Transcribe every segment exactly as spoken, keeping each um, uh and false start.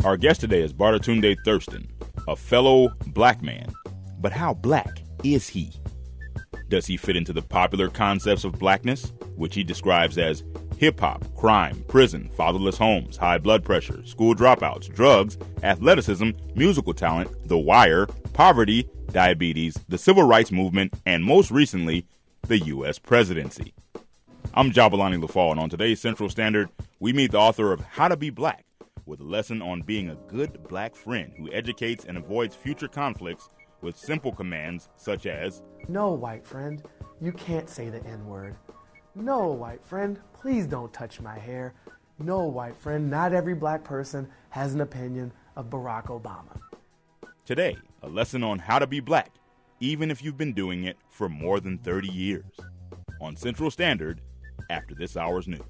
Our guest today is Baratunde Thurston, a fellow black man. But how black is he? Does he fit into the popular concepts of blackness, which he describes as hip-hop, crime, prison, fatherless homes, high blood pressure, school dropouts, drugs, athleticism, musical talent, The Wire, poverty, diabetes, the civil rights movement, and most recently, the U S presidency? I'm Jabalani Lafall, and on today's Central Standard, we meet the author of How to Be Black, with a lesson on being a good black friend who educates and avoids future conflicts with simple commands such as, "No, white friend, you can't say the N-word. No, white friend, please don't touch my hair. No, white friend, not every black person has an opinion of Barack Obama." Today, a lesson on how to be black, even if you've been doing it for more than thirty years. On Central Standard, after this hour's news.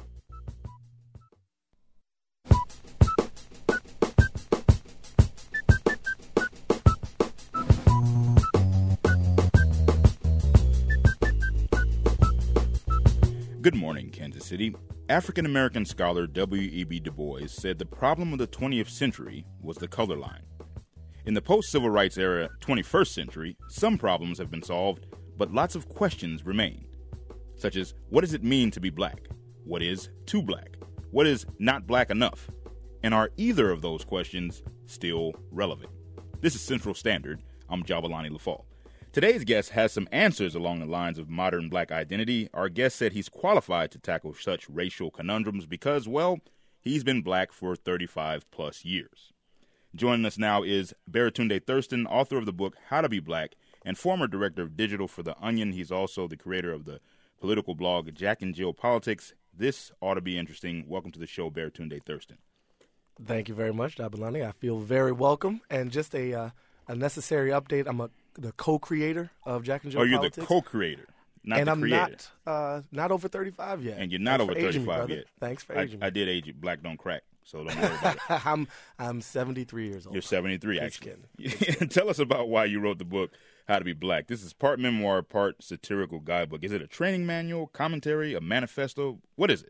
Good morning, Kansas City. African-American scholar W E B Du Bois said the problem of the twentieth century was the color line. In the post-civil rights era twenty-first century, some problems have been solved, but lots of questions remain. Such as, what does it mean to be black? What is too black? What is not black enough? And are either of those questions still relevant? This is Central Standard. I'm Jabalani Lafall. Today's guest has some answers along the lines of modern black identity. Our guest said he's qualified to tackle such racial conundrums because, well, he's been black for thirty-five plus years. Joining us now is Baratunde Thurston, author of the book How to Be Black and former director of digital for The Onion. He's also the creator of the political blog Jack and Jill Politics. This ought to be interesting. Welcome to the show, Baratunde Thurston. Thank you very much, Jabalani. I feel very welcome. And just a uh, a necessary update, I'm a the co-creator of Jack and Jill Oh, you're Politics. the co-creator, not and the I'm creator. not uh, not over thirty-five yet. And you're not Thanks over for aging me, thirty-five brother. yet. Thanks for I, aging I me. did age you. Black don't crack, so don't worry about it. I'm I'm seventy-three years old. You're seventy-three, Good actually. skin. Tell us about why you wrote the book, How to Be Black. This is part memoir, part satirical guidebook. Is it a training manual, commentary, a manifesto? What is it?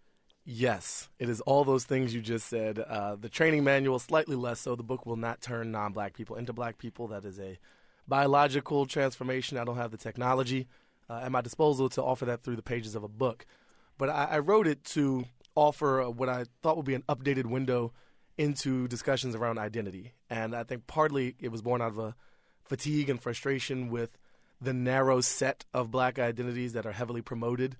Yes, it is all those things you just said. Uh, the training manual, slightly less so. The book will not turn non-black people into black people. That is a biological transformation. I don't have the technology uh, at my disposal to offer that through the pages of a book. But I, I wrote it to offer what I thought would be an updated window into discussions around identity. And I think partly it was born out of a fatigue and frustration with the narrow set of black identities that are heavily promoted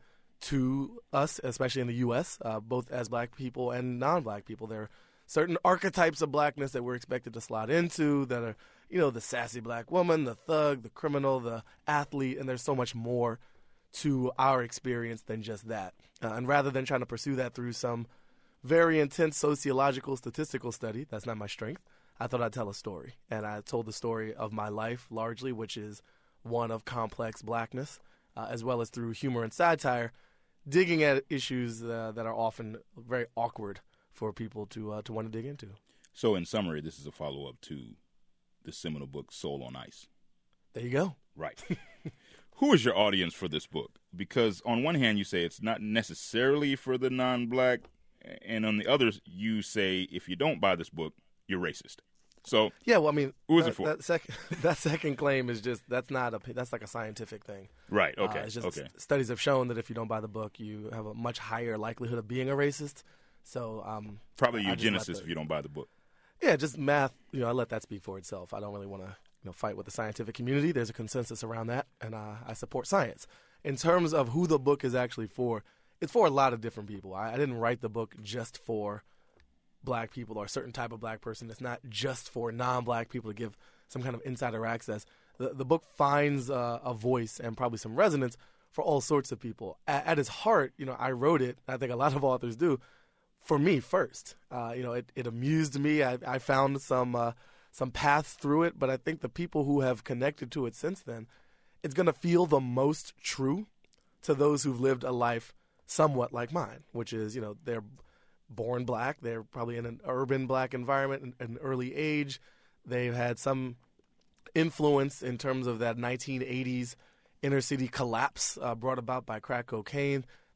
to us, especially in the U S, uh, both as black people and non-black people. There are certain archetypes of blackness that we're expected to slot into that are, you know, the sassy black woman, the thug, the criminal, the athlete, and there's so much more to our experience than just that. Uh, and rather than trying to pursue that through some very intense sociological statistical study, that's not my strength, I thought I'd tell a story. And I told the story of my life largely, which is one of complex blackness, uh, as well as through humor and satire, digging at issues uh, that are often very awkward for people to uh, to want to dig into. So in summary, this is a follow-up to the seminal book, Soul on Ice. There you go. Right. Who is your audience for this book? Because on one hand, you say it's not necessarily for the non-black, and on the other, you say if you don't buy this book, you're racist. So yeah, well, I mean, who is that, it for? That second, that second claim is just that's not a that's like a scientific thing, right? Okay, uh, it's just okay. Studies have shown that if you don't buy the book, you have a much higher likelihood of being a racist. So um, probably I eugenicist the, if you don't buy the book. Yeah, just math. You know, I let that speak for itself. I don't really want to you know fight with the scientific community. There's a consensus around that, and uh, I support science. In terms of who the book is actually for, it's for a lot of different people. I, I didn't write the book just for black people or a certain type of black person. It's not just for non-black people to give some kind of insider access. The, the book finds uh, a voice and probably some resonance for all sorts of people. At, at its heart, you know, I wrote it, I think a lot of authors do, for me first. Uh, you know, it, it amused me. I, I found some uh, some paths through it, but I think the people who have connected to it since then, it's going to feel the most true to those who've lived a life somewhat like mine, which is, you know, they're born black. They're probably in an urban black environment at an early age. They've had some influence in terms of that nineteen eighties inner city collapse uh, brought about by crack cocaine.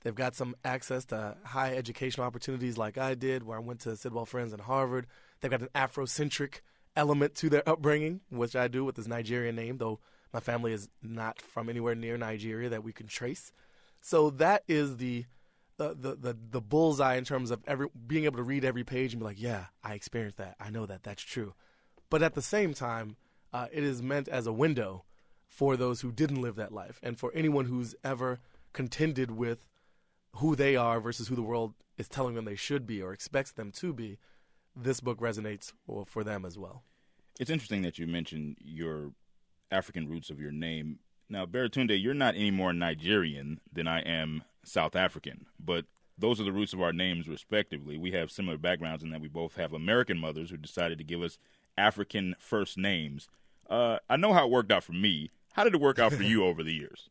They've got some access to high educational opportunities like I did, where I went to Sidwell Friends and Harvard. They've got an Afrocentric element to their upbringing, which I do with this Nigerian name, though my family is not from anywhere near Nigeria that we can trace. So that is the the the the, the bullseye in terms of every being able to read every page and be like, yeah, I experienced that. I know that. That's true. But at the same time, uh, it is meant as a window for those who didn't live that life, and for anyone who's ever contended with who they are versus who the world is telling them they should be or expects them to be. This book resonates for them as well. It's interesting that you mentioned your African roots of your name. Now, Baratunde, you're not any more Nigerian than I am South African, but those are the roots of our names, respectively. We have similar backgrounds in that we both have American mothers who decided to give us African first names. Uh, I know how it worked out for me. How did it work out for you over the years?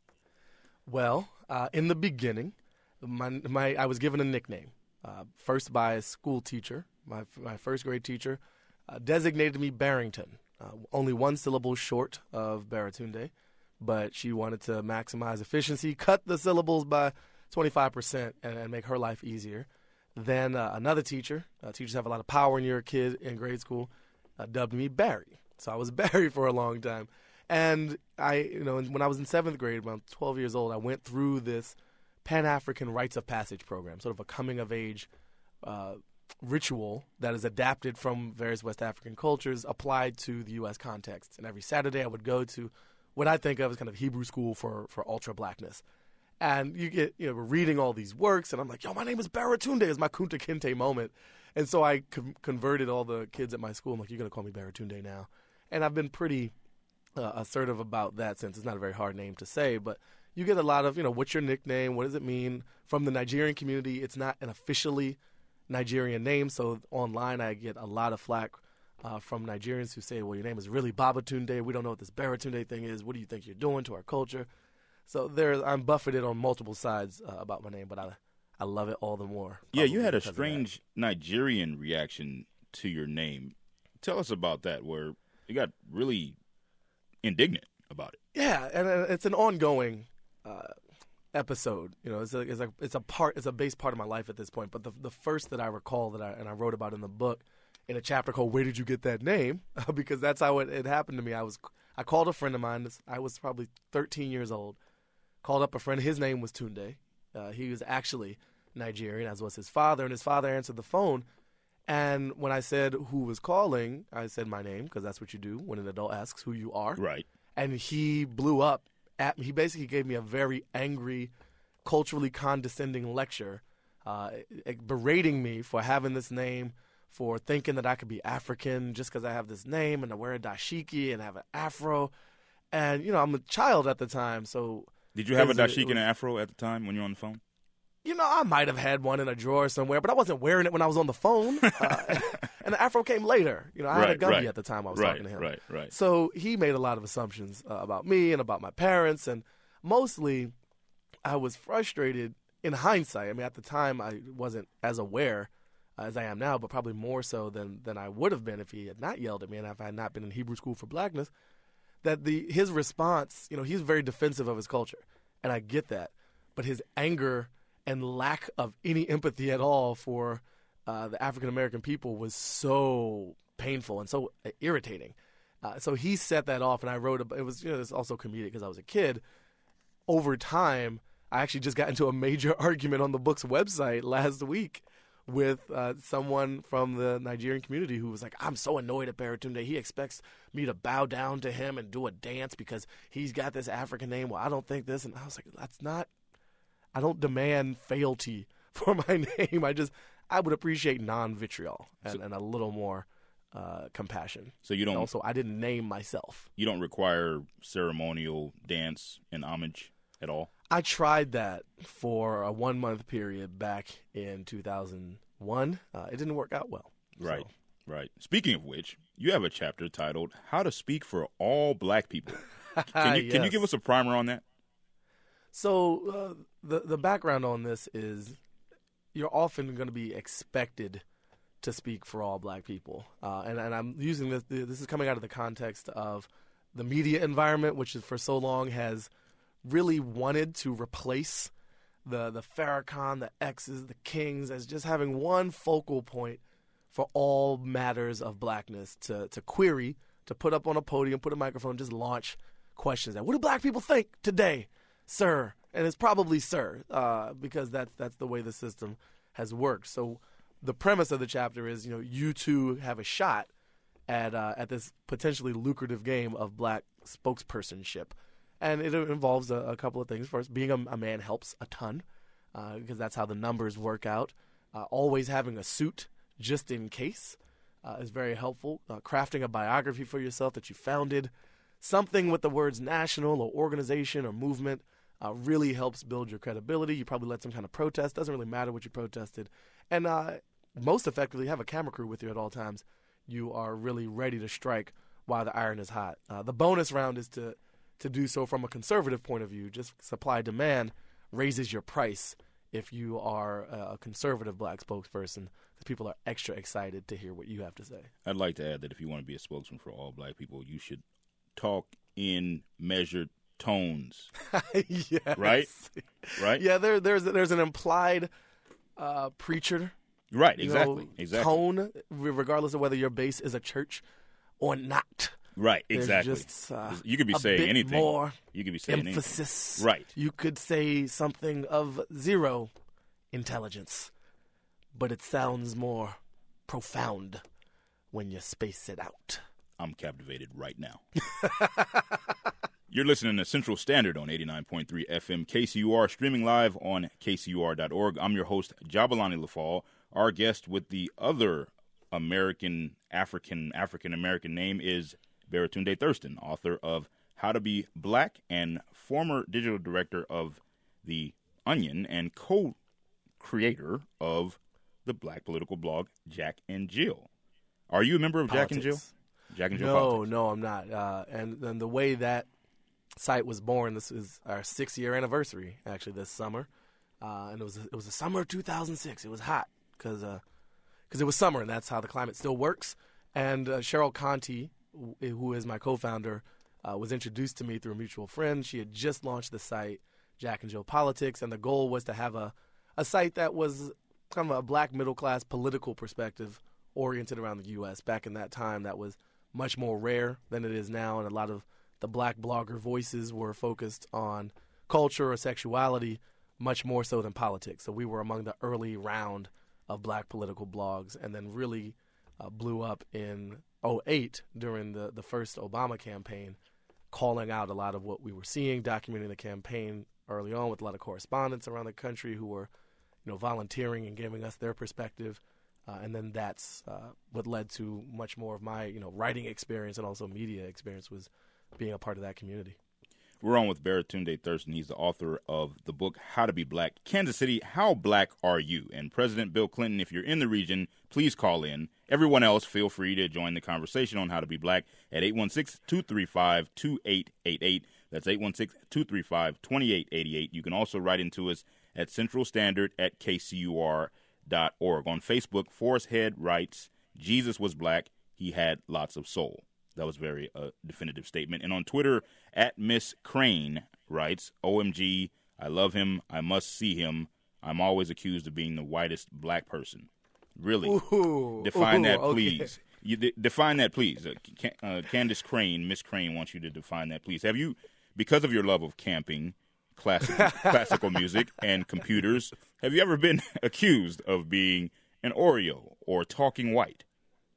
Well, uh, in the beginning, my, my I was given a nickname, uh, first by a school teacher. My, my first grade teacher uh, designated me Barrington, uh, only one syllable short of Baratunde, but she wanted to maximize efficiency, cut the syllables by twenty-five percent and, and make her life easier. Then uh, another teacher, uh, teachers have a lot of power when you're a kid in grade school, uh, dubbed me Barry. So I was Barry for a long time. And I, you know, when I was in seventh grade, around twelve years old, I went through this Pan-African rites of passage program, sort of a coming-of-age uh, ritual that is adapted from various West African cultures, applied to the U S context. And every Saturday I would go to what I think of as kind of Hebrew school for, for ultra-blackness. And you get, you know, we're reading all these works, and I'm like, yo, my name is Baratunde. It's my Kunta Kinte moment. And so I com- converted all the kids at my school. I'm like, you're going to call me Baratunde now. And I've been pretty uh, assertive about that, since it's not a very hard name to say. But you get a lot of, you know, what's your nickname? What does it mean? From the Nigerian community, it's not an officially Nigerian name. So online I get a lot of flack uh, from Nigerians who say, well, your name is really Babatunde. We don't know what this Baratunde thing is. What do you think you're doing to our culture? So there's, I'm buffeted on multiple sides uh, about my name, but I I love it all the more. Yeah, you had a strange Nigerian reaction to your name. Tell us about that, where you got really indignant about it. Yeah, and it's an ongoing uh, episode. You know, it's a, it's a it's a part, it's a base part of my life at this point. But the the first that I recall that I and I wrote about in the book, in a chapter called "Where Did You Get That Name?" because that's how it, it happened to me. I was I called a friend of mine. I was probably thirteen years old. Called up a friend. His name was Tunde. Uh, he was actually Nigerian, as was his father, and his father answered the phone. And when I said who was calling, I said my name, because that's what you do when an adult asks who you are. Right. And he blew up at me. He basically gave me a very angry, culturally condescending lecture, uh, berating me for having this name, for thinking that I could be African just because I have this name and I wear a dashiki and have an afro. And, you know, I'm a child at the time, so... Did you have a dashiki and an afro at the time when you were on the phone? You know, I might have had one in a drawer somewhere, but I wasn't wearing it when I was on the phone. Uh, and the afro came later. You know, I right, had a Gumby right. at the time I was right, talking to him. Right, right, So he made a lot of assumptions uh, about me and about my parents. And mostly, I was frustrated in hindsight. I mean, at the time, I wasn't as aware uh, as I am now, but probably more so than, than I would have been if he had not yelled at me and if I had not been in Hebrew school for blackness. That the his response, you know, he's very defensive of his culture, and I get that. But his anger and lack of any empathy at all for uh, the African American people was so painful and so irritating. Uh, so he set that off, and I wrote. A, it was, you know, it's also comedic because I was a kid. Over time, I actually just got into a major argument on the book's website last week with uh, someone from the Nigerian community who was like, I'm so annoyed at Baratunde. He expects me to bow down to him and do a dance because he's got this African name. Well, I don't think this. And I was like, that's not, I don't demand fealty for my name. I just, I would appreciate non-vitriol and, so, and a little more uh, compassion. So you don't, and also, I didn't name myself. You don't require ceremonial dance and homage at all? I tried that for a one-month period back in two thousand one. Uh, it didn't work out well. Right, so. right. Speaking of which, you have a chapter titled "How to Speak for All Black People." Can you, yes. can you give us a primer on that? So uh, the the background on this is you're often going to be expected to speak for all black people, uh, and and I'm using this. This is coming out of the context of the media environment, which is for so long has really wanted to replace the the Farrakhan, the X's, the Kings, as just having one focal point for all matters of blackness to, to query, to put up on a podium, put a microphone, just launch questions at. What do black people think today, sir? And it's probably sir, uh, because that's that's the way the system has worked. So the premise of the chapter is, you know, you two have a shot at uh, at this potentially lucrative game of black spokespersonship. And it involves a, a couple of things. First, being a, a man helps a ton uh, because that's how the numbers work out. Uh, always having a suit just in case uh, is very helpful. Uh, crafting a biography for yourself that you founded. Something with the words national or organization or movement uh, really helps build your credibility. You probably led some kind of protest. Doesn't really matter what you protested. And uh, most effectively, have a camera crew with you at all times. You are really ready to strike while the iron is hot. Uh, the bonus round is to to do so from a conservative point of view. Just supply-demand raises your price if you are a conservative black spokesperson, because people are extra excited to hear what you have to say. I'd like to add that if you want to be a spokesman for all black people, you should talk in measured tones. Yes. Right? Right? Yeah, there, there's there's an implied uh, preacher. Right, you exactly. know, exactly. Tone, regardless of whether your base is a church or not. Right, There's exactly. Just, uh, you could be a saying bit anything. More you could be saying emphasis. anything. Right. You could say something of zero intelligence, but it sounds more profound when you space it out. I'm captivated right now. You're listening to Central Standard on eighty-nine point three F M K C U R, streaming live on K C U R dot org. I'm your host, Jabulani Lafall. Our guest with the other American, African, African-American name is Baratunde Thurston, author of How to Be Black and former digital director of The Onion and co-creator of the black political blog Jack and Jill. Are you a member of Politics. Jack and Jill? Jack and Jill No, Politics. no, I'm not. Uh, and, and the way that site was born, this is our six-year anniversary, actually, this summer. Uh, and it was it was the summer of two thousand six. It was hot because uh, cause it was summer, and that's how the climate still works. And uh, Cheryl Conti, who is my co-founder, uh, was introduced to me through a mutual friend. She had just launched the site, Jack and Jill Politics, and the goal was to have a, a site that was kind of a black middle-class political perspective oriented around the U S Back in that time, that was much more rare than it is now, and a lot of the black blogger voices were focused on culture or sexuality much more so than politics. So we were among the early round of black political blogs, and then really uh, blew up in oh eight during the, the first Obama campaign, calling out a lot of what we were seeing, documenting the campaign early on with a lot of correspondents around the country who were, you know, volunteering and giving us their perspective. Uh, and then that's uh, what led to much more of my, you know, writing experience and also media experience, was being a part of that community. We're on with Baratunde Thurston. He's the author of the book How to Be Black. Kansas City, How Black Are You? And President Bill Clinton, if you're in the region, please call in. Everyone else, feel free to join the conversation on How to Be Black at eight one six, two three five, two eight eight eight. That's eight one six, two three five, two eight eight eight. You can also write into us at Central Standard at K C U R dot org. On Facebook, Forrest Head writes, Jesus was black. He had lots of soul. That was a very uh, definitive statement. And on Twitter, at Miss Crane writes, O M G, I love him. I must see him. I'm always accused of being the whitest black person. Really? Ooh, define ooh, that, okay. please. You de- define that, please. Uh, Can- uh, Candace Crane, Miss Crane wants you to define that, please. Have you, because of your love of camping, classic, classical music, and computers, have you ever been accused of being an Oreo or talking white?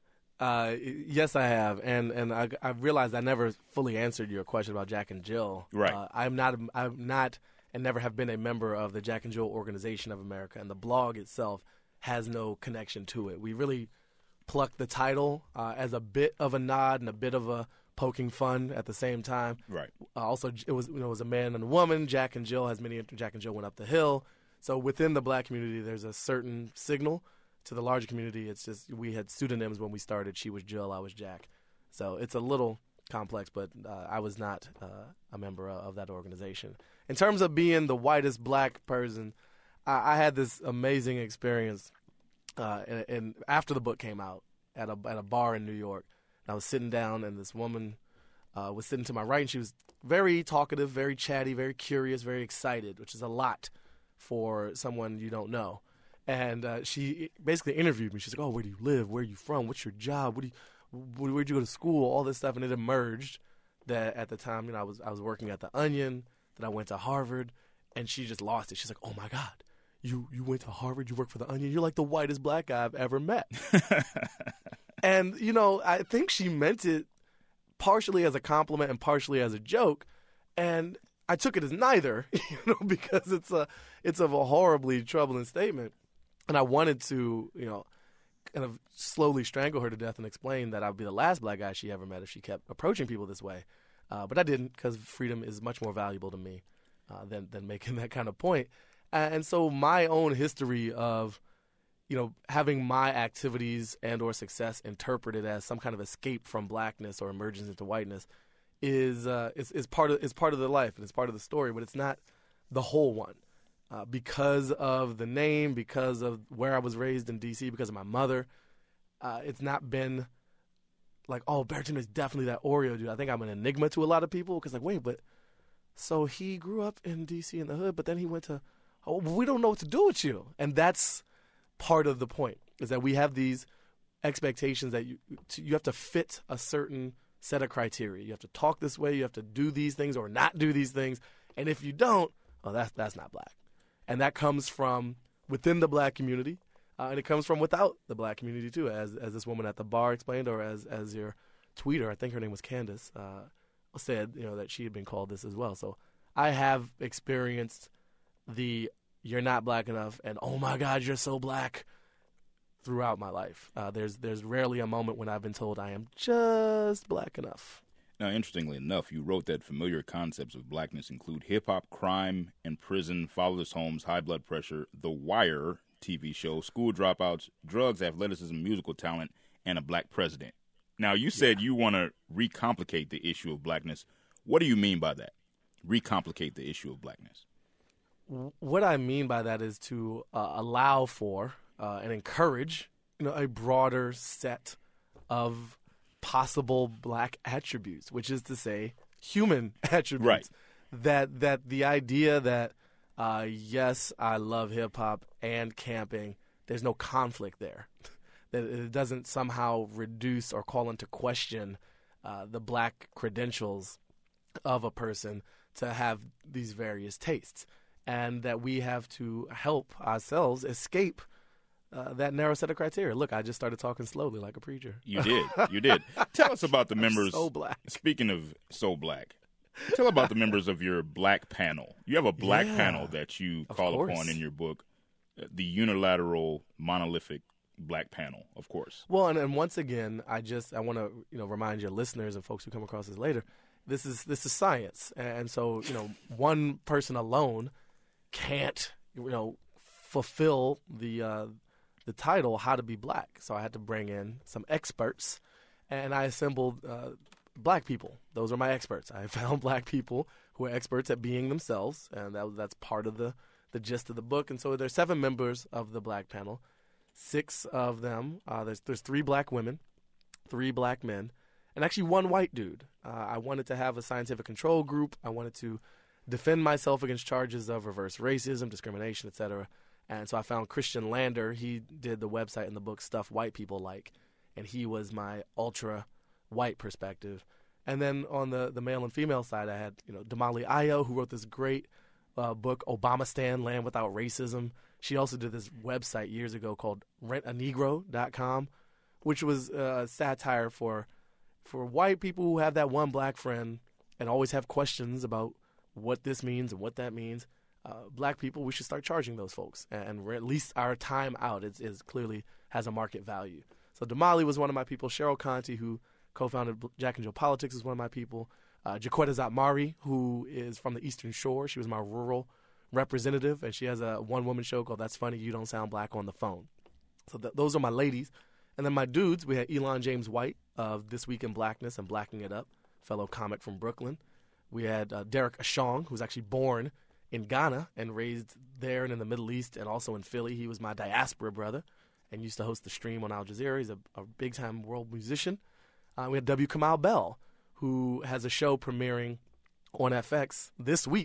Uh, yes, I have, and and I, I realized I never fully answered your question about Jack and Jill. Right. Uh, I'm not. I'm not, and never have been a member of the Jack and Jill Organization of America, and the blog itself has no connection to it. We really plucked the title uh, as a bit of a nod and a bit of a poking fun at the same time. Right. Uh, also, it was you know it was a man and a woman. Jack and Jill has many. Jack and Jill went up the hill. So within the black community, there's a certain signal. To the larger community, it's just we had pseudonyms when we started. She was Jill, I was Jack. So it's a little complex, but uh, I was not uh, a member of that organization. In terms of being the whitest black person, I, I had this amazing experience. Uh, and, and after the book came out at a at a bar in New York, and I was sitting down, and this woman uh, was sitting to my right, and she was very talkative, very chatty, very curious, very excited, which is a lot for someone you don't know. And uh, she basically interviewed me. She's like, oh, where do you live? Where are you from? What's your job? What do you, where'd you go to school? All this stuff. And it emerged that at the time, you know, I was I was working at The Onion, that I went to Harvard, and she just lost it. She's like, oh, my God, you, you went to Harvard, you work for The Onion, you're like the whitest black guy I've ever met. And, you know, I think she meant it partially as a compliment and partially as a joke. And I took it as neither, you know, because it's a it's of a horribly troubling statement. And I wanted to, you know, kind of slowly strangle her to death and explain that I'd be the last black guy she ever met if she kept approaching people this way. Uh, but I didn't, because freedom is much more valuable to me uh, than than making that kind of point. And so my own history of, you know, having my activities and or success interpreted as some kind of escape from blackness or emergence into whiteness is uh, is, is part of is part of the life and it's part of the story, but it's not the whole one. Uh, because of the name, because of where I was raised in D C, because of my mother, uh, it's not been like, oh, Barrington is definitely that Oreo dude. I think I'm an enigma to a lot of people because, like, wait, but so he grew up in D C in the hood, but then he went to, oh, we don't know what to do with you. And that's part of the point, is that we have these expectations that you you have to fit a certain set of criteria. You have to talk this way, you have to do these things or not do these things. And if you don't, oh, that's that's not black. And that comes from within the black community, uh, and it comes from without the black community too, as as this woman at the bar explained, or as as your tweeter, I think her name was Candace, uh, said, you know, that she had been called this as well. So I have experienced the "you're not black enough" and "oh my God, you're so black" throughout my life. Uh, there's there's rarely a moment when I've been told I am just black enough. Now, interestingly enough, you wrote that familiar concepts of blackness include hip-hop, crime, and prison, fatherless homes, high blood pressure, The Wire T V show, school dropouts, drugs, athleticism, musical talent, and a black president. Now, you said yeah. you want to recomplicate the issue of blackness. What do you mean by that? Recomplicate the issue of blackness. What I mean by that is to uh, allow for uh, and encourage, you know, a broader set of possible black attributes, which is to say human attributes. Right. That that the idea that, uh, yes, I love hip-hop and camping, there's no conflict there. That it doesn't somehow reduce or call into question uh, the black credentials of a person to have these various tastes. And that we have to help ourselves escape Uh, that narrow set of criteria. Look, I just started talking slowly like a preacher. You did. You did. Tell us about the members. So black. Speaking of so black, tell about the members of your black panel. You have a black yeah, panel that you call upon in your book, the unilateral, monolithic black panel, of course. Well, and, and once again, I just I want to you know remind your listeners and folks who come across this later, this is this is science, and so you know one person alone can't you know fulfill the. Uh, the title, How to Be Black. So I had to bring in some experts, and I assembled uh, black people. Those are my experts. I found black people who are experts at being themselves, and that, that's part of the, the gist of the book. And so there's seven members of the black panel. Six of them, uh, there's, there's three black women, three black men, and actually one white dude. Uh, I wanted to have a scientific control group. I wanted to defend myself against charges of reverse racism, discrimination, et cetera. And so I found Christian Lander. He did the website and the book Stuff White People Like, and he was my ultra-white perspective. And then on the, the male and female side, I had you know Damali Ayo, who wrote this great uh, book, Obamastan, Land Without Racism. She also did this website years ago called rent a negro dot com, which was uh, satire for for white people who have that one black friend and always have questions about what this means and what that means. Uh, black people, we should start charging those folks, and, and at least our time out is, is clearly has a market value. So Damali was one of my people. Cheryl Conti, who co-founded Jack and Jill Politics, is one of my people. Uh, Jaquetta Zatmari, who is from the Eastern Shore. She was my rural representative, and she has a one-woman show called That's Funny, You Don't Sound Black on the Phone. So th- those are my ladies. And then my dudes, we had Elon James White of This Week in Blackness and Blacking It Up, fellow comic from Brooklyn. We had uh, Derek Ashong, who's actually born in Ghana and raised there and in the Middle East and also in Philly. He was my diaspora brother and used to host the stream on Al Jazeera. He's a, a big-time world musician. Uh, we had W. Kamau Bell, who has a show premiering on F X this week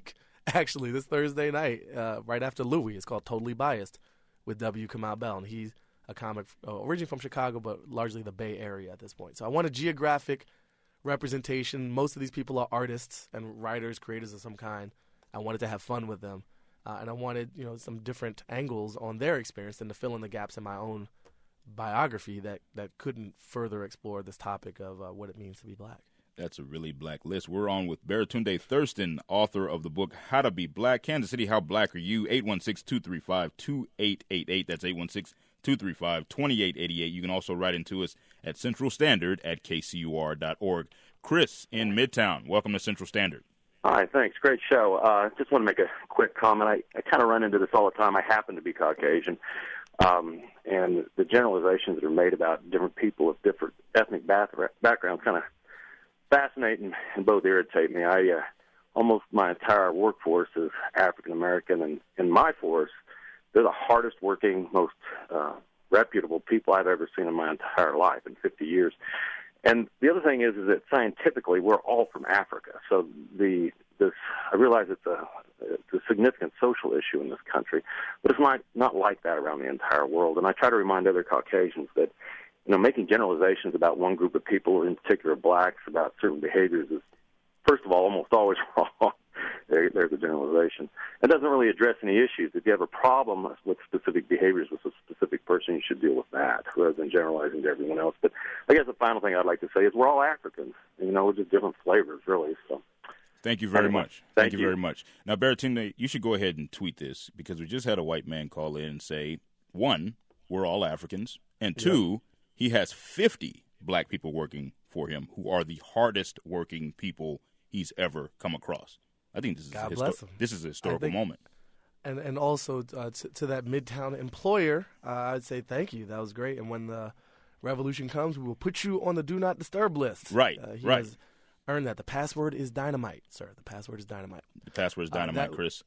actually, this Thursday night, uh, right after Louis. It's called Totally Biased with W. Kamau Bell, and he's a comic uh, originally from Chicago, but largely the Bay Area at this point. So I want a geographic representation. Most of these people are artists and writers, creators of some kind. I wanted to have fun with them, uh, and I wanted, you know, some different angles on their experience and to fill in the gaps in my own biography that, that couldn't further explore this topic of uh, what it means to be black. That's a really black list. We're on with Baratunde Thurston, author of the book How to Be Black. Kansas City, how black are you? eight one six, two three five, two eight eight eight. That's eight one six, two three five, two eight eight eight. You can also write into us at Central Standard at K C U R dot org. Chris in Midtown, welcome to Central Standard. Hi, thanks. Great show. Uh, just want to make a quick comment. I, I kind of run into this all the time. I happen to be Caucasian. Um, and the generalizations that are made about different people of different ethnic bath- backgrounds kind of fascinate and, and both irritate me. I uh, almost my entire workforce is African American, and in my force, they're the hardest working, most uh, reputable people I've ever seen in my entire life in fifty years. And the other thing is, is that scientifically, we're all from Africa. So the this I realize it's a, it's a significant social issue in this country, but it's not not like that around the entire world. And I try to remind other Caucasians that, you know, making generalizations about one group of people, in particular blacks, about certain behaviors is, first of all, almost always wrong. there, there's a generalization. It doesn't really address any issues. If you have a problem with specific behaviors with a specific person, you should deal with that rather than generalizing to everyone else. But I guess the final thing I'd like to say is we're all Africans. You know, we're just different flavors, really. So. Thank you very anyway, much. Thank, thank you, you very much. Now, Baratunde, you should go ahead and tweet this because we just had a white man call in and say, one, we're all Africans, and two, yep. he has fifty black people working for him who are the hardest working people he's ever come across. I think this is, God a, bless histo- him. this is a historical think, moment. And and also uh, to, to that Midtown employer, uh, I'd say thank you. That was great. And when the revolution comes, we will put you on the do not disturb list. Right, uh, he right. Has earned that. The password is dynamite, sir. The password is dynamite. The password is dynamite, uh, that, Chris.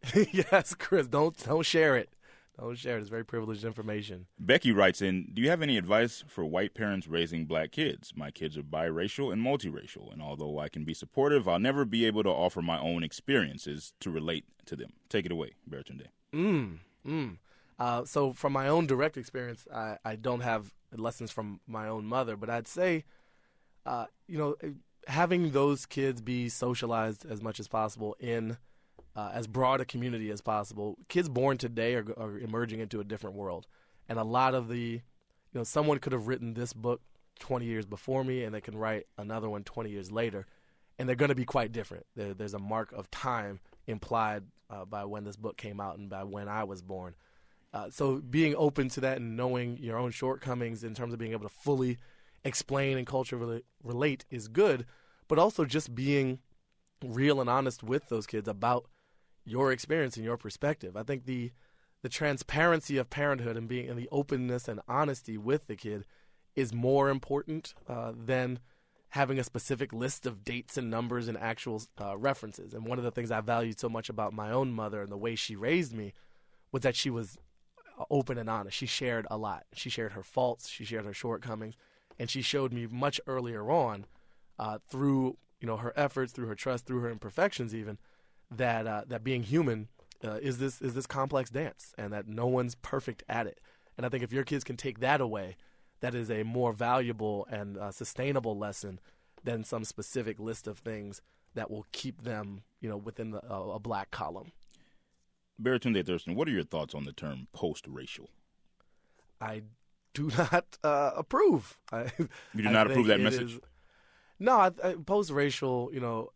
Yes, Chris. Don't don't share it. Don't share it. It's very privileged information. Becky writes in, do you have any advice for white parents raising black kids? My kids are biracial and multiracial, and although I can be supportive, I'll never be able to offer my own experiences to relate to them. Take it away, Baratunde. Mm, mm. Uh, so from my own direct experience, I, I don't have lessons from my own mother, but I'd say, uh, you know, having those kids be socialized as much as possible in Uh, as broad a community as possible. Kids born today are, are emerging into a different world. And a lot of the, you know, someone could have written this book twenty years before me, and they can write another one twenty years later, and they're going to be quite different. There, there's a mark of time implied uh, by when this book came out and by when I was born. Uh, so being open to that and knowing your own shortcomings in terms of being able to fully explain and culturally relate is good, but also just being real and honest with those kids about your experience and your perspective. I think the the transparency of parenthood and being and the openness and honesty with the kid is more important uh, than having a specific list of dates and numbers and actual uh, references. And one of the things I valued so much about my own mother and the way she raised me was that she was open and honest. She shared a lot. She shared her faults. She shared her shortcomings. And she showed me much earlier on uh, through you know her efforts, through her trust, through her imperfections even, that uh, that being human uh, is this is this complex dance, and that no one's perfect at it. And I think if your kids can take that away, that is a more valuable and uh, sustainable lesson than some specific list of things that will keep them, you know, within the, uh, a black column. Baratunde Thurston, what are your thoughts on the term post-racial? I do not uh, approve. I, you do not approve that message? Is, no, I, I, post-racial, you know.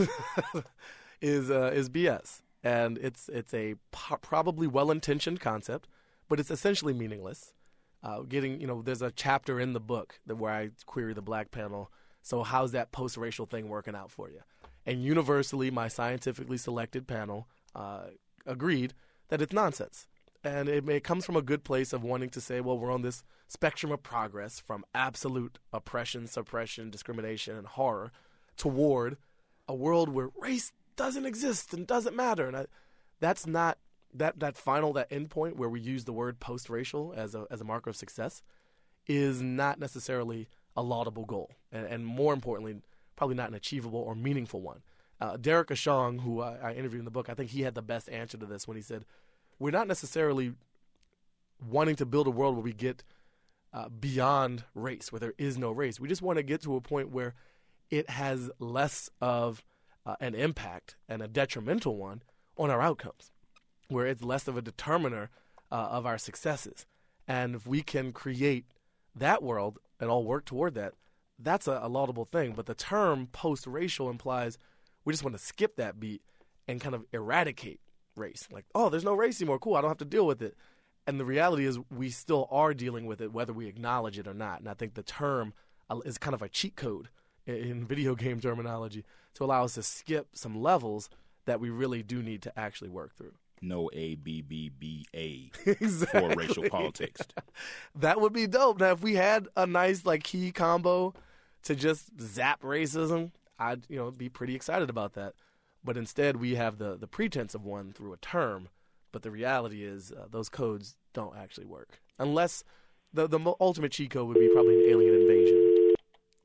is uh, is B S, and it's it's a po- probably well-intentioned concept, but it's essentially meaningless. Uh, getting you know, there's a chapter in the book that where I query the black panel. So how's that post-racial thing working out for you? And universally, my scientifically selected panel uh, agreed that it's nonsense, and it, it comes from a good place of wanting to say, well, we're on this spectrum of progress from absolute oppression, suppression, discrimination, and horror toward a world where race doesn't exist and doesn't matter. And I, that's not that that final that end point where we use the word post-racial as a as a marker of success is not necessarily a laudable goal, and, and more importantly, probably not an achievable or meaningful one. Uh, Derek Ashong, who I, I interviewed in the book, I think he had the best answer to this when he said, we're not necessarily wanting to build a world where we get uh, beyond race, where there is no race. We just want to get to a point where it has less of uh, an impact and a detrimental one on our outcomes, where it's less of a determiner uh, of our successes. And if we can create that world and all work toward that, that's a, a laudable thing. But the term post-racial implies we just want to skip that beat and kind of eradicate race. Like, oh, there's no race anymore. Cool, I don't have to deal with it. And the reality is we still are dealing with it, whether we acknowledge it or not. And I think the term is kind of a cheat code in video game terminology to allow us to skip some levels that we really do need to actually work through. No A, B, B, B, A exactly. for racial politics. That would be dope. Now, if we had a nice like key combo to just zap racism, I'd you know be pretty excited about that. But instead, we have the, the pretense of one through a term. But the reality is uh, those codes don't actually work. Unless the, the ultimate cheat code would be probably an alien invasion.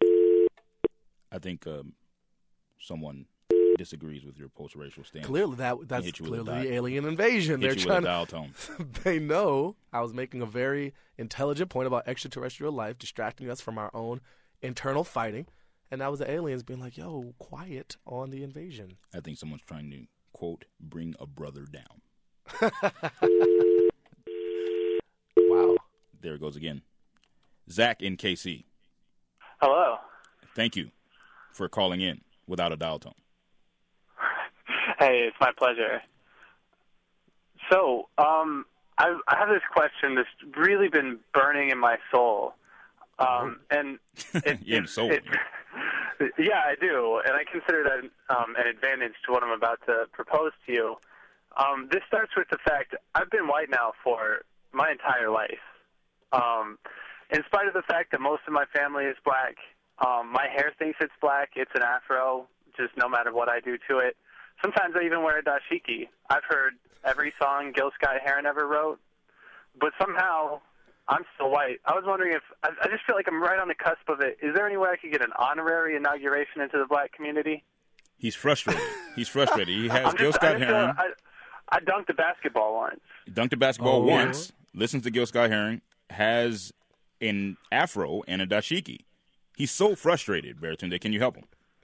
I think um, someone disagrees with your post-racial stance. Clearly, that that's clearly the alien invasion. Hit They're you trying with a dial tone. They know I was making a very intelligent point about extraterrestrial life, distracting us from our own internal fighting. And that was the aliens being like, yo, quiet on the invasion. I think someone's trying to, quote, bring a brother down. Wow. There it goes again. Zach in K C. Hello. Thank you for calling in without a dial tone. Hey, it's my pleasure. So, um, I, I have this question that's really been burning in my soul. Um, and it, in it, soul. It, yeah, I do, and I consider that um, an advantage to what I'm about to propose to you. Um, this starts with the fact I've been white now for my entire life. Um, in spite of the fact that most of my family is black, um, my hair thinks it's black. It's an afro, just no matter what I do to it. Sometimes I even wear a dashiki. I've heard every song Gil Scott-Heron ever wrote, but somehow I'm still white. I was wondering if I, I just feel like I'm right on the cusp of it. Is there any way I could get an honorary inauguration into the black community? He's frustrated. He's frustrated. He has just, Gil Scott-Heron. I, I dunked a basketball once. Dunked a basketball oh, once. Yeah. Listens to Gil Scott-Heron. Has an afro and a dashiki. He's so frustrated, Baratunde. Can you help him?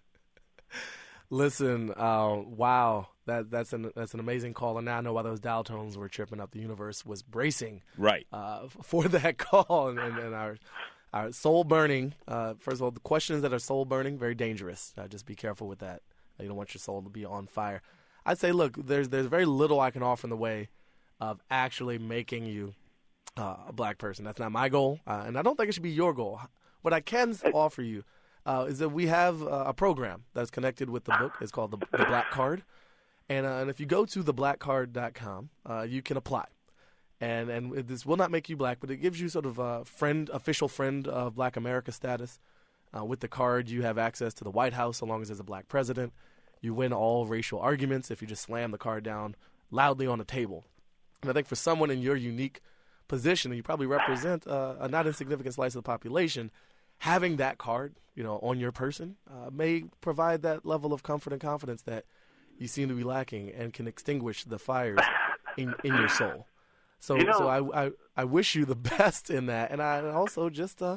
Listen, uh, wow, that that's an that's an amazing call, and now I know why those dial tones were tripping up. The universe was bracing, right, uh, for that call, and, and, and our our soul burning. Uh, first of all, the questions that are soul burning, very dangerous. Uh, just be careful with that. You don't want your soul to be on fire. I'd say, look, there's there's very little I can offer in the way of actually making you uh, a black person. That's not my goal, uh, and I don't think it should be your goal. What I can offer you uh, is that we have uh, a program that's connected with the book. It's called the, the Black Card, and, uh, and if you go to the black card dot com, uh, you can apply. And and this will not make you black, but it gives you sort of a friend, official friend of Black America status. Uh, with the card, you have access to the White House, so long as there's a black president. You win all racial arguments if you just slam the card down loudly on the table. And I think for someone in your unique position, and you probably represent uh, a not insignificant slice of the population, having that card, you know, on your person uh, may provide that level of comfort and confidence that you seem to be lacking, and can extinguish the fires in, in your soul. So, you know, so I, I I wish you the best in that, and I also just uh,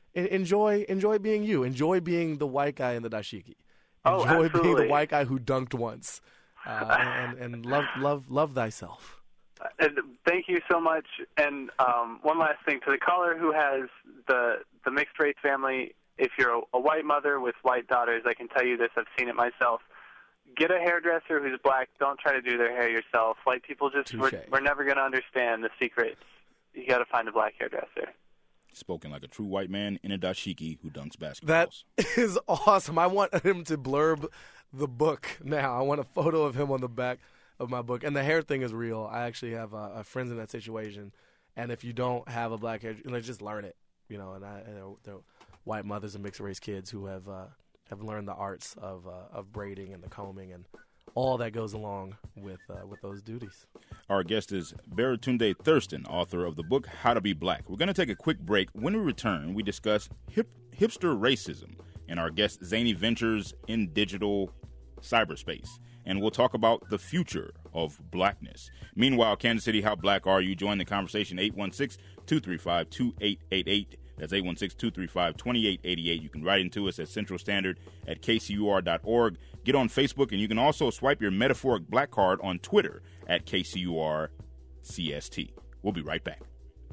enjoy enjoy being you, enjoy being the white guy in the dashiki, enjoy oh, being the white guy who dunked once, uh, and, and love love love thyself. And thank you so much. And um, one last thing to the caller who has the the mixed race family. If you're a, a white mother with white daughters, I can tell you this. I've seen it myself. Get a hairdresser who's black. Don't try to do their hair yourself. White people just we're, we're never going to understand the secrets. You got to find a black hairdresser. Spoken like a true white man in a dashiki who dunks basketballs. That is awesome. I want him to blurb the book now. I want a photo of him on the back of my book. And the hair thing is real. I actually have uh, friends in that situation. And if you don't have a black hair, like, just learn it. You know, and I, and they're, they're white mothers and mixed race kids who have uh, have learned the arts of uh, of braiding and the combing and all that goes along with uh, with those duties. Our guest is Baratunde Thurston, author of the book How to Be Black. We're going to take a quick break. When we return, we discuss hip, hipster racism and our guest Zany Ventures in digital cyberspace. And we'll talk about the future of blackness. Meanwhile, Kansas City, how black are you? Join the conversation, eight one six, two three five, two eight eight eight. That's eight one six, two three five, two eight eight eight. You can write into us at Central Standard at K C U R dot org. Get on Facebook, and you can also swipe your metaphoric black card on Twitter at K C U R C S T. We'll be right back.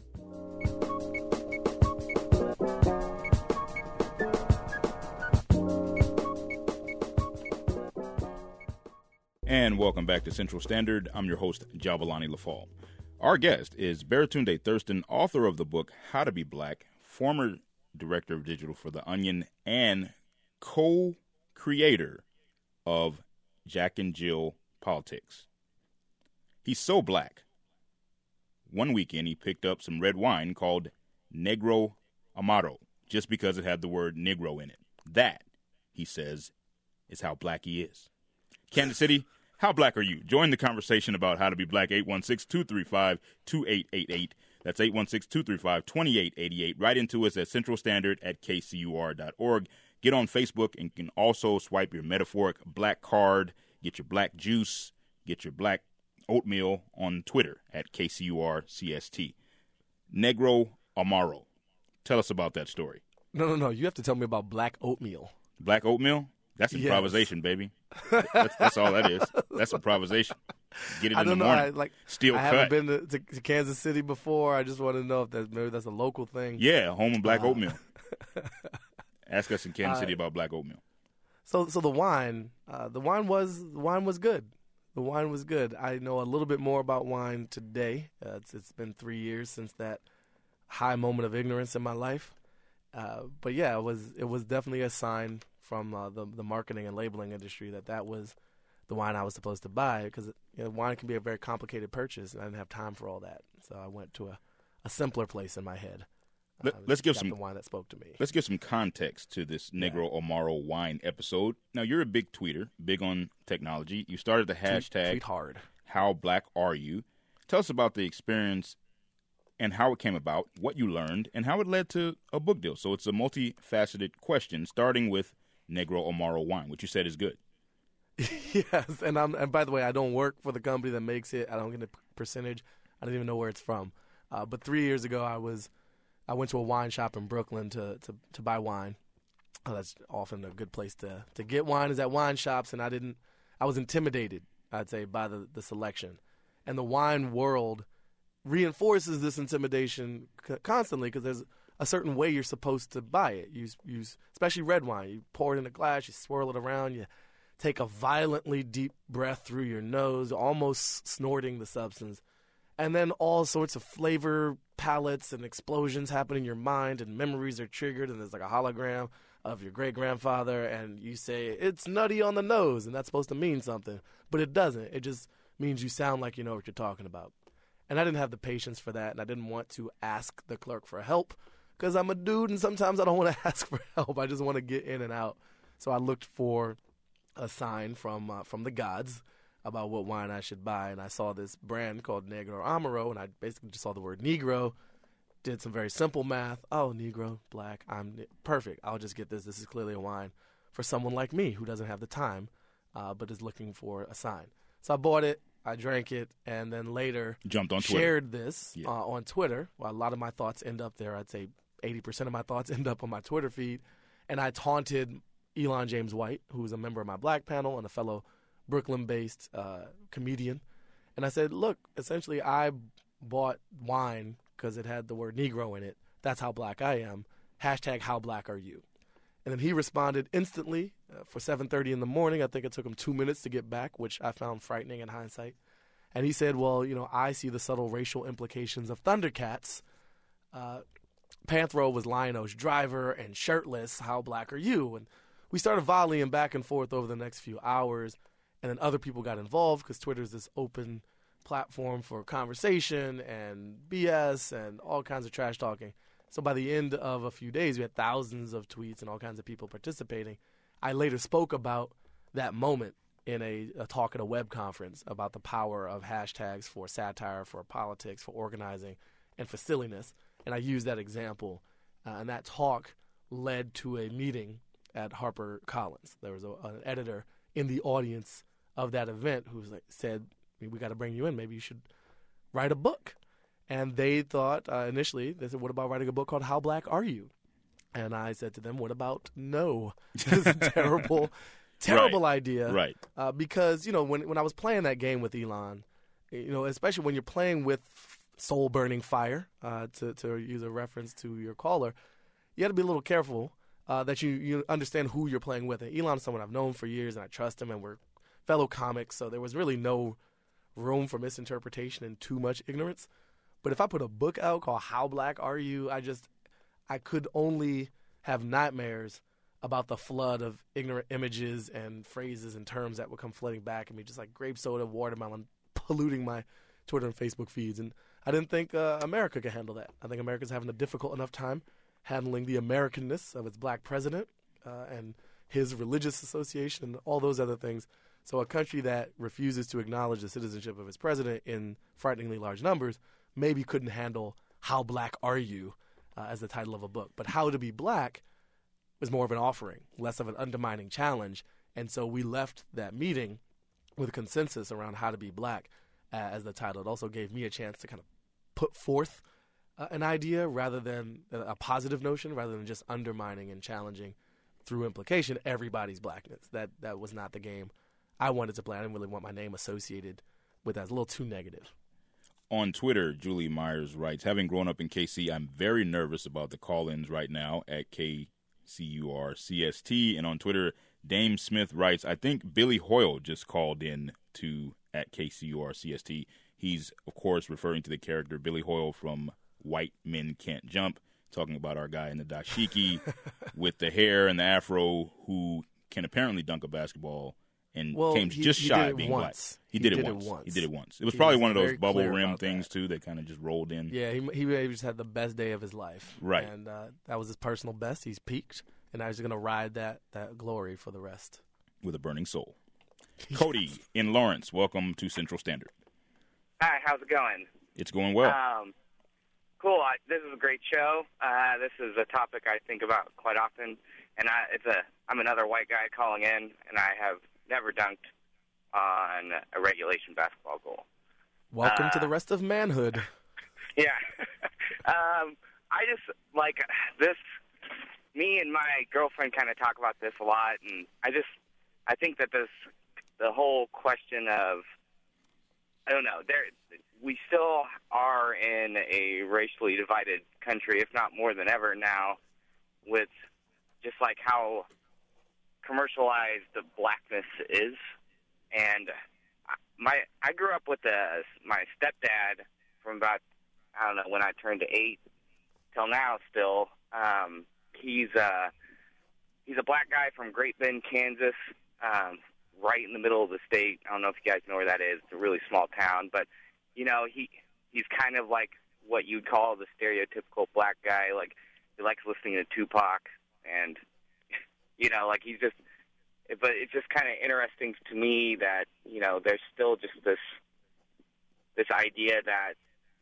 And welcome back to Central Standard. I'm your host, Jabalani Lafall. Our guest is Baratunde Thurston, author of the book How to Be Black, former director of digital for The Onion, and co-creator of Jack and Jill Politics. He's so black. One weekend, he picked up some red wine called Negro Amaro, just because it had the word Negro in it. That, he says, is how black he is. Kansas City, how black are you? Join the conversation about how to be black, eight one six, two three five, two eight eight eight. That's eight one six, two three five, two eight eight eight. Write into us at Central Standard at K C U R dot org. Get on Facebook, and you can also swipe your metaphoric black card, get your black juice, get your black oatmeal on Twitter at K C U R C S T. Negro Amaro. Tell us about that story. No, no, no. You have to tell me about black oatmeal. Black oatmeal? That's improvisation, yes. Baby. That's, that's all that is. That's improvisation. Get it I in don't the know. morning. I, like, Steel I cut. haven't been to, to, to Kansas City before. I just want to know if that maybe that's a local thing. Yeah, home of black uh, oatmeal. Ask us in Kansas uh, City about black oatmeal. So, so the wine, uh, the wine was the wine was good. The wine was good. I know a little bit more about wine today. Uh, it's, it's been three years since that high moment of ignorance in my life. Uh, but yeah, it was it was definitely a sign from uh, the the marketing and labeling industry that that was the wine I was supposed to buy, because you know, wine can be a very complicated purchase, and I didn't have time for all that. So I went to a, a simpler place in my head. Let, uh, let's give got some the wine that spoke to me. Let's give some context to this Negro Amaro wine episode. Now, you're a big tweeter, big on technology. You started the hashtag tweet, tweet hard. How Black Are You? Tell us about the experience and how it came about, what you learned, and how it led to a book deal. So it's a multifaceted question, starting with Negro Amaro wine, which you said is good. Yes, and I'm and by the way, I don't work for the company that makes it. I don't get a percentage. I don't even know where it's from. Uh, but three years ago, I was I went to a wine shop in Brooklyn to to, to buy wine. Oh, that's often a good place to, to get wine, is at wine shops, and I didn't. I was intimidated, I'd say, by the, the selection, and the wine world reinforces this intimidation c- constantly, because there's a certain way you're supposed to buy it. You use, especially red wine. You pour it in a glass, you swirl it around, you take a violently deep breath through your nose, almost snorting the substance, and then all sorts of flavor palettes and explosions happen in your mind, and memories are triggered, and there's like a hologram of your great-grandfather, and you say, it's nutty on the nose, and that's supposed to mean something, but it doesn't. It just means you sound like you know what you're talking about. And I didn't have the patience for that, and I didn't want to ask the clerk for help, because I'm a dude, and sometimes I don't want to ask for help. I just want to get in and out. So I looked for a sign from uh, from the gods about what wine I should buy, and I saw this brand called Negro Amaro, and I basically just saw the word Negro, did some very simple math. Oh, Negro, black, I'm ne- perfect. I'll just get this. This is clearly a wine for someone like me who doesn't have the time, uh, but is looking for a sign. So I bought it, I drank it, and then later Jumped on Twitter. shared this Yeah. uh, on Twitter. Well, a lot of my thoughts end up there. I'd say eighty percent of my thoughts end up on my Twitter feed, and I taunted Elon James White, who's a member of my Black Panel and a fellow Brooklyn-based uh, comedian. And I said, look, essentially I bought wine because it had the word Negro in it. That's how black I am. Hashtag how black are you? And then he responded instantly uh, for seven thirty in the morning. I think it took him two minutes to get back, which I found frightening in hindsight. And he said, well, you know, I see the subtle racial implications of Thundercats. Uh, Panthro was Lion-O's driver and shirtless. How black are you? And we started volleying back and forth over the next few hours. And then other people got involved, because Twitter is this open platform for conversation and B S and all kinds of trash talking. So by the end of a few days, we had thousands of tweets and all kinds of people participating. I later spoke about that moment in a, a talk at a web conference about the power of hashtags for satire, for politics, for organizing, and for silliness. And I used that example. Uh, and that talk led to a meeting at HarperCollins. There was a, an editor in the audience of that event who was like said, we got to bring you in. Maybe you should write a book. And they thought uh, initially, they said, what about writing a book called How Black Are You? And I said to them, what about no? It's a terrible, terrible right. idea. Right. Uh, because, you know, when when I was playing that game with Elon, you know, especially when you're playing with soul-burning fire, uh, to, to use a reference to your caller, you got to be a little careful uh, that you, you understand who you're playing with. And Elon's someone I've known for years, and I trust him, and we're fellow comics, so there was really no room for misinterpretation and too much ignorance. But if I put a book out called How Black Are You, I just... I could only have nightmares about the flood of ignorant images and phrases and terms that would come flooding back at me, just like grape soda, watermelon, polluting my Twitter and Facebook feeds. And I didn't think uh, America could handle that. I think America's having a difficult enough time handling the Americanness of its black president uh, and his religious association and all those other things. So a country that refuses to acknowledge the citizenship of its president in frighteningly large numbers maybe couldn't handle How Black Are You? Uh, as the title of a book. But How to Be Black was more of an offering, less of an undermining challenge. And so we left that meeting with a consensus around How to Be Black uh, as the title. It also gave me a chance to kind of put forth uh, an idea rather than a positive notion, rather than just undermining and challenging through implication everybody's blackness. That that was not the game I wanted to play. I didn't really want my name associated with that. It's a little too negative. On Twitter, Julie Myers writes, having grown up in K C, I'm very nervous about the call-ins right now at K C U R C S T. And on Twitter, Dame Smith writes, I think Billy Hoyle just called in to at K C U R C S T. He's, of course, referring to the character Billy Hoyle from White Men Can't Jump, talking about our guy in the dashiki with the hair and the afro who can apparently dunk a basketball and well, came he, just he shy did of being once. black. He, he did, it, did once. it once. He did it once. It was he probably was one of those very bubble clear rim about things, that. too, that kind of just rolled in. Yeah, he he maybe just had the best day of his life. Right. And uh, that was his personal best. He's peaked, and now he's going to ride that, that glory for the rest. With a burning soul. Cody in Lawrence, welcome to Central Standard. Hi, how's it going? It's going well. Um, cool. I, this is a great show. Uh, this is a topic I think about quite often, and I, it's a I'm another white guy calling in, and I have never dunked on a regulation basketball goal. Welcome uh, to the rest of manhood. Yeah. um, I just, like, this, me and my girlfriend kind of talk about this a lot, and I just, I think that this, the whole question of, I don't know, there, we still are in a racially divided country, if not more than ever now, with just like how commercialized the blackness is. And my I grew up with a, my stepdad from about, I don't know, when I turned eight till now still. Um, he's, uh, he's a black guy from Great Bend, Kansas, um, right in the middle of the state. I don't know if you guys know where that is. It's a really small town. But, you know, he he's kind of like what you'd call the stereotypical black guy. Like, he likes listening to Tupac. And, you know, like he's just... But it's just kind of interesting to me that, you know, there's still just this this idea that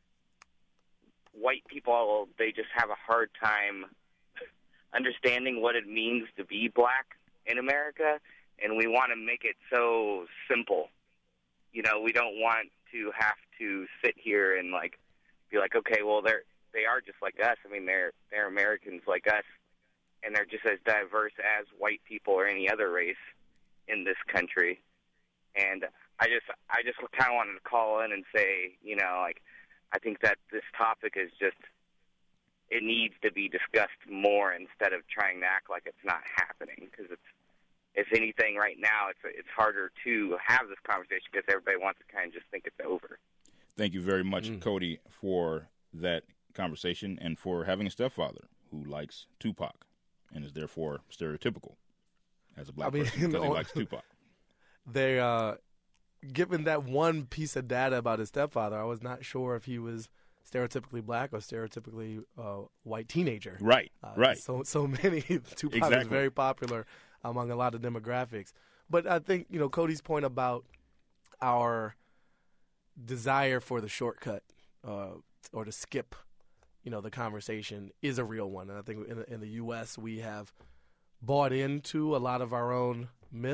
white people, they just have a hard time understanding what it means to be black in America, and we want to make it so simple. You know, we don't want to have to sit here and, like, be like, okay, well, they're, they are just like us. I mean, they're they're Americans like us. And they're just as diverse as white people or any other race in this country. And I just I just kind of wanted to call in and say, you know, like, I think that this topic is just, it needs to be discussed more instead of trying to act like it's not happening. Because it's, if anything, right now, it's it's harder to have this conversation because everybody wants to kind of just think it's over. Thank you very much, mm. Cody, for that conversation and for having a stepfather who likes Tupac and is therefore stereotypical as a black I mean, person because he likes Tupac. They, uh, given that one piece of data about his stepfather, I was not sure if he was stereotypically black or stereotypically uh, white teenager. Right, uh, right. So, so many. Tupac exactly. is very popular among a lot of demographics. But I think, you know, Cody's point about our desire for the shortcut uh, or to skip, you know, the conversation is a real one. And I think in, in the U S we have bought into a lot of our own myth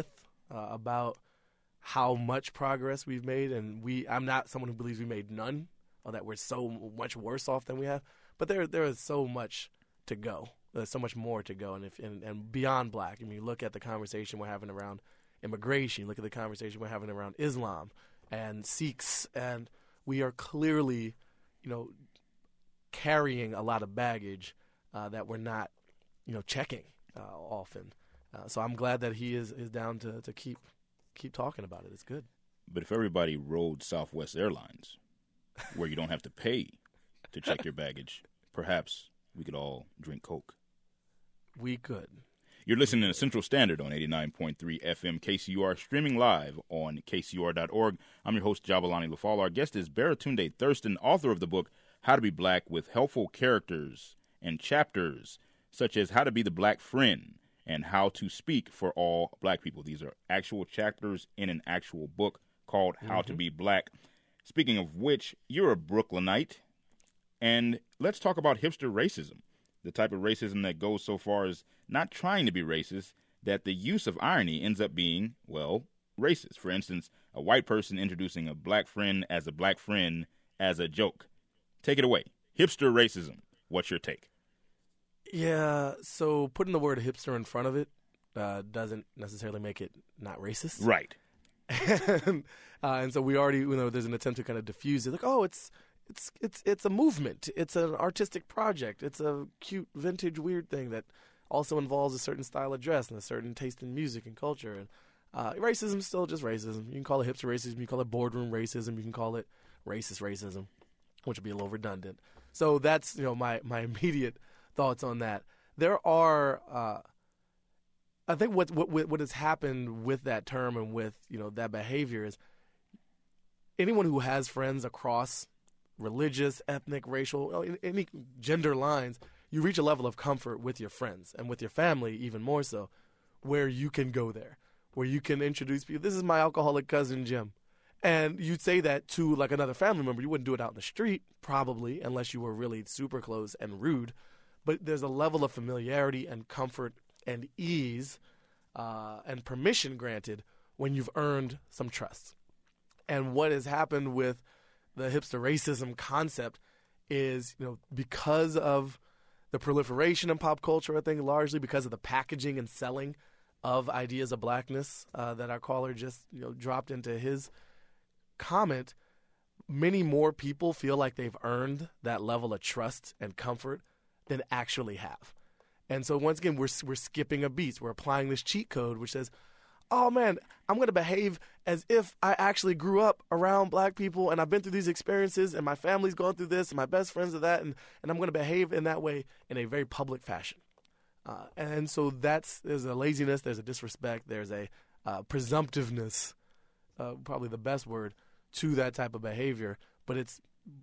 uh, about how much progress we've made, and we I'm not someone who believes we made none, or that we're so much worse off than we have. But there there is so much to go. There's so much more to go, and if and, and beyond black. I mean, you look at the conversation we're having around immigration. You look at the conversation we're having around Islam and Sikhs, and we are clearly, you know, carrying a lot of baggage uh, that we're not, you know, checking uh, often. Uh, so I'm glad that he is, is down to, to keep keep talking about it. It's good. But if everybody rode Southwest Airlines, where you don't have to pay to check your baggage, perhaps we could all drink Coke. We could. You're listening to Central Standard on eighty-nine point three F M K C U R, streaming live on K C U R dot org. I'm your host, Jabalani Lafal. Our guest is Baratunde Thurston, author of the book How to Be Black, with helpful characters and chapters such as How to Be the Black Friend and How to Speak for All Black People. These are actual chapters in an actual book called How mm-hmm. to Be Black. Speaking of which, you're a Brooklynite, and let's talk about hipster racism, the type of racism that goes so far as not trying to be racist, that the use of irony ends up being, well, racist. For instance, a white person introducing a black friend as a black friend as a joke. Take it away. Hipster racism. What's your take? Yeah, so putting the word hipster in front of it uh, doesn't necessarily make it not racist. Right. and, uh, and so we already, you know, there's an attempt to kind of diffuse it. Like, oh, it's it's it's it's a movement. It's an artistic project. It's a cute, vintage, weird thing that also involves a certain style of dress and a certain taste in music and culture. And uh, racism is still just racism. You can call it hipster racism. You can call it boardroom racism. You can call it racist racism, which would be a little redundant. So that's, you know, my, my immediate thoughts on that. There are, uh, I think what, what what has happened with that term and with, you know, that behavior is anyone who has friends across religious, ethnic, racial, any gender lines, you reach a level of comfort with your friends and with your family even more so, where you can go there, where you can introduce people. This is my alcoholic cousin Jim. And you'd say that to like another family member. You wouldn't do it out in the street, probably, unless you were really super close and rude. But there's a level of familiarity and comfort and ease uh, and permission granted when you've earned some trust. And what has happened with the hipster racism concept is, you know, because of the proliferation in pop culture, I think largely because of the packaging and selling of ideas of blackness uh, that our caller just, you know, dropped into his comment, many more people feel like they've earned that level of trust and comfort than actually have. And so once again, we're we're skipping a beat. We're applying this cheat code which says, oh man, I'm going to behave as if I actually grew up around black people and I've been through these experiences and my family's gone through this and my best friends are that, and, and I'm going to behave in that way in a very public fashion. Uh, and so that's, there's a laziness, there's a disrespect, there's a uh, presumptiveness, uh, probably the best word, to that type of behavior. But it's,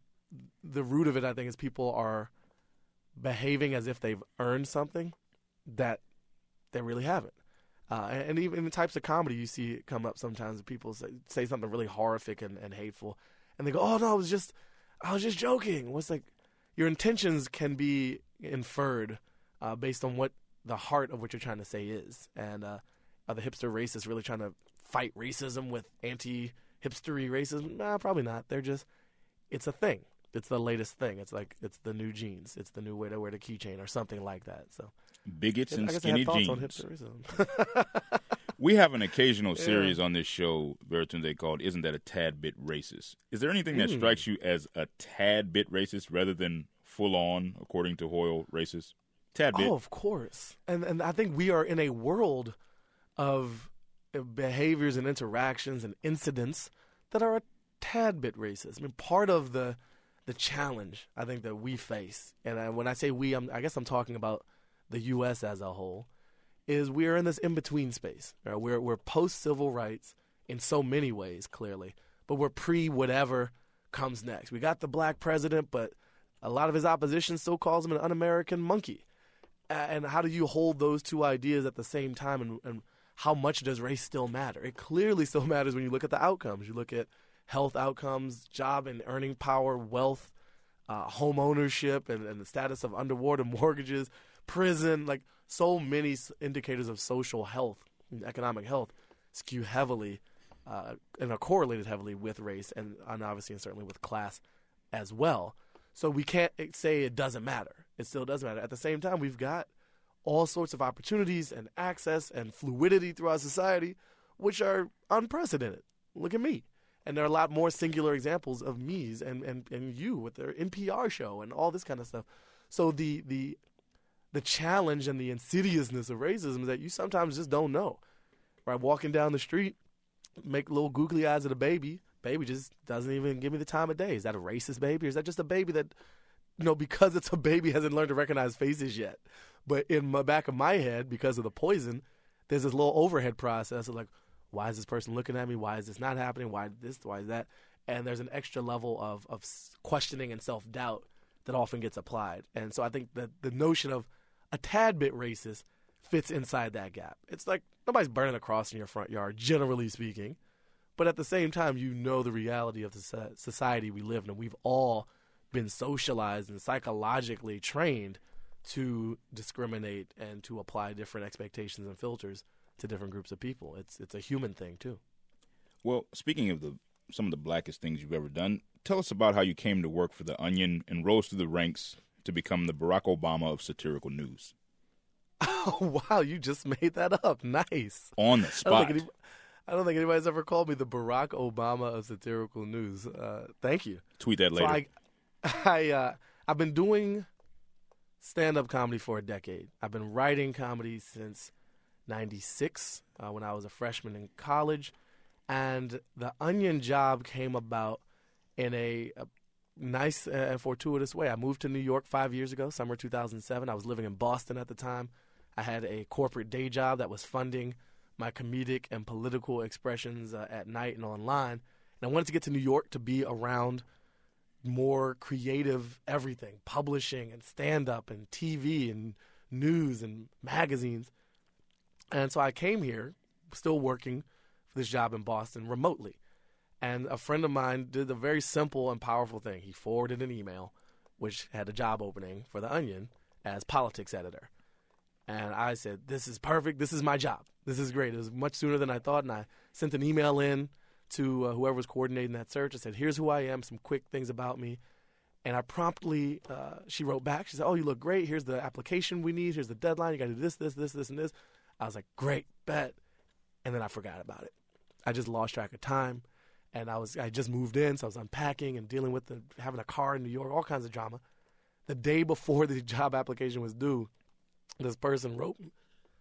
the root of it, I think, is people are behaving as if they've earned something that they really haven't. Uh, and, and even in the types of comedy you see it come up sometimes, people say, say something really horrific and, and hateful, and they go, "Oh no, I was just, I was just joking." Well, it's like your intentions can be inferred uh, based on what the heart of what you're trying to say is. And uh, are the hipster racists really trying to fight racism with anti-hipstery racism? Nah, probably not. They're just, it's a thing. It's the latest thing. It's like, it's the new jeans. It's the new way to wear the keychain or something like that. So bigots and I guess skinny I had jeans. On hipsterism. We have an occasional Yeah. series on this show, Baratunde, called Isn't That a Tad Bit Racist? Is there anything that Mm. strikes you as a tad bit racist rather than full on, according to Hoyle, racist? Tad bit. Oh, of course. And and I think we are in a world of behaviors and interactions and incidents that are a tad bit racist. I mean, part of the the challenge I think that we face, and I, when I say we, I'm, I guess I'm talking about the U S as a whole, is we are in this in-between space. Right? We're we're post-civil rights in so many ways, clearly, but we're pre-whatever comes next. We got the black president, but a lot of his opposition still calls him an un-American monkey. And how do you hold those two ideas at the same time, and, and how much does race still matter? It clearly still matters when you look at the outcomes. You look at health outcomes, job and earning power, wealth, uh, home ownership, and, and the status of underwater mortgages, prison, like so many indicators of social health and economic health skew heavily uh, and are correlated heavily with race and, and obviously and certainly with class as well. So we can't say it doesn't matter. It still does matter. At the same time, we've got all sorts of opportunities and access and fluidity throughout society, which are unprecedented. Look at me. And there are a lot more singular examples of me's and, and, and you with their N P R show and all this kind of stuff. So the the the challenge and the insidiousness of racism is that you sometimes just don't know. Right? Walking down the street, make little googly eyes at a baby. Baby just doesn't even give me the time of day. Is that a racist baby? Or is that just a baby that, you know, because it's a baby hasn't learned to recognize faces yet? But in the back of my head, because of the poison, there's this little overhead process of like, why is this person looking at me? Why is this not happening? Why this? Why is that? And there's an extra level of, of questioning and self-doubt that often gets applied. And so I think that the notion of a tad bit racist fits inside that gap. It's like nobody's burning a cross in your front yard, generally speaking. But at the same time, you know the reality of the society we live in. And we've all been socialized and psychologically trained to discriminate and to apply different expectations and filters to different groups of people. It's it's a human thing, too. Well, speaking of the some of the blackest things you've ever done, tell us about how you came to work for The Onion and rose through the ranks to become the Barack Obama of satirical news. Oh, wow, you just made that up. Nice. On the spot. I don't think, any, I don't think anybody's ever called me the Barack Obama of satirical news. Uh, thank you. Tweet that later. So I, I, uh, I've been doing stand-up comedy for a decade. I've been writing comedy since ninety-six uh, when I was a freshman in college. And the Onion job came about in a, a nice and fortuitous way. I moved to New York five years ago, summer two thousand seven. I was living in Boston at the time. I had a corporate day job that was funding my comedic and political expressions uh, at night and online. And I wanted to get to New York to be around more creative everything, publishing and stand-up and T V and news and magazines. And so I came here, still working for this job in Boston remotely. And a friend of mine did a very simple and powerful thing. He forwarded an email, which had a job opening for The Onion as politics editor. And I said, this is perfect. This is my job. This is great. It was much sooner than I thought. And I sent an email in to uh, whoever was coordinating that search. I said, here's who I am, some quick things about me. And I promptly, uh, she wrote back. She said, oh, you look great. Here's the application we need. Here's the deadline. You got to do this, this, this, this, and this. I was like, great, bet. And then I forgot about it. I just lost track of time. And I was I just moved in, so I was unpacking and dealing with the, having a car in New York, all kinds of drama. The day before the job application was due, this person wrote me.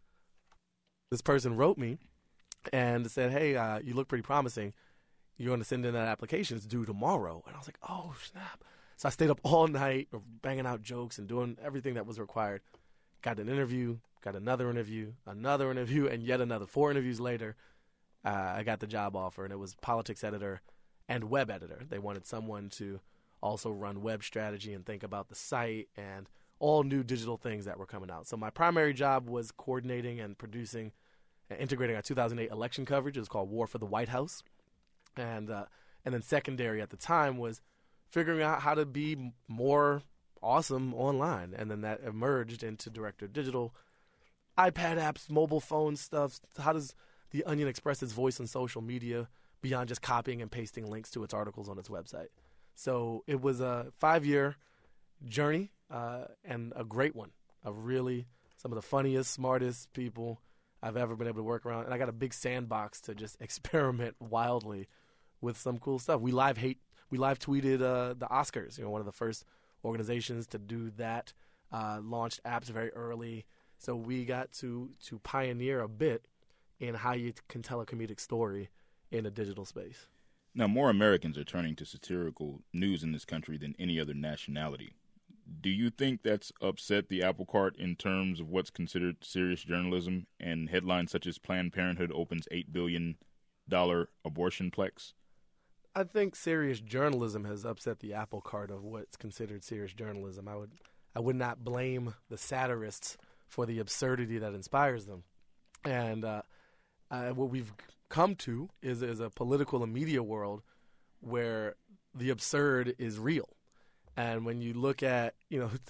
This person wrote me and said, hey, uh, you look pretty promising. You're going to send in that application. It's due tomorrow. And I was like, oh, snap. So I stayed up all night banging out jokes and doing everything that was required. Got an interview, got another interview, another interview, and yet another. Four interviews later, uh, I got the job offer, and it was politics editor and web editor. They wanted someone to also run web strategy and think about the site and all new digital things that were coming out. So my primary job was coordinating and producing and integrating our two thousand eight election coverage. It was called War for the White House. And uh, and then secondary at the time was figuring out how to be more awesome online. And then that emerged into Director of Digital, iPad apps, mobile phone stuff. How does The Onion express its voice on social media beyond just copying and pasting links to its articles on its website? So it was a five-year journey uh, and a great one. A really, some of the funniest, smartest people I've ever been able to work around. And I got a big sandbox to just experiment wildly with some cool stuff. We live hate, we live tweeted uh, the Oscars, you know, one of the first organizations to do that, uh, launched apps very early. So we got to to pioneer a bit in how you can tell a comedic story in a digital space. Now, more Americans are turning to satirical news in this country than any other nationality. Do you think that's upset the apple cart in terms of what's considered serious journalism and headlines such as Planned Parenthood opens eight billion dollars abortion plex? I think serious journalism has upset the apple cart of what's considered serious journalism. I would I would not blame the satirists for the absurdity that inspires them. And uh, uh, what we've come to is, is a political and media world where the absurd is real. And when you look at, you know,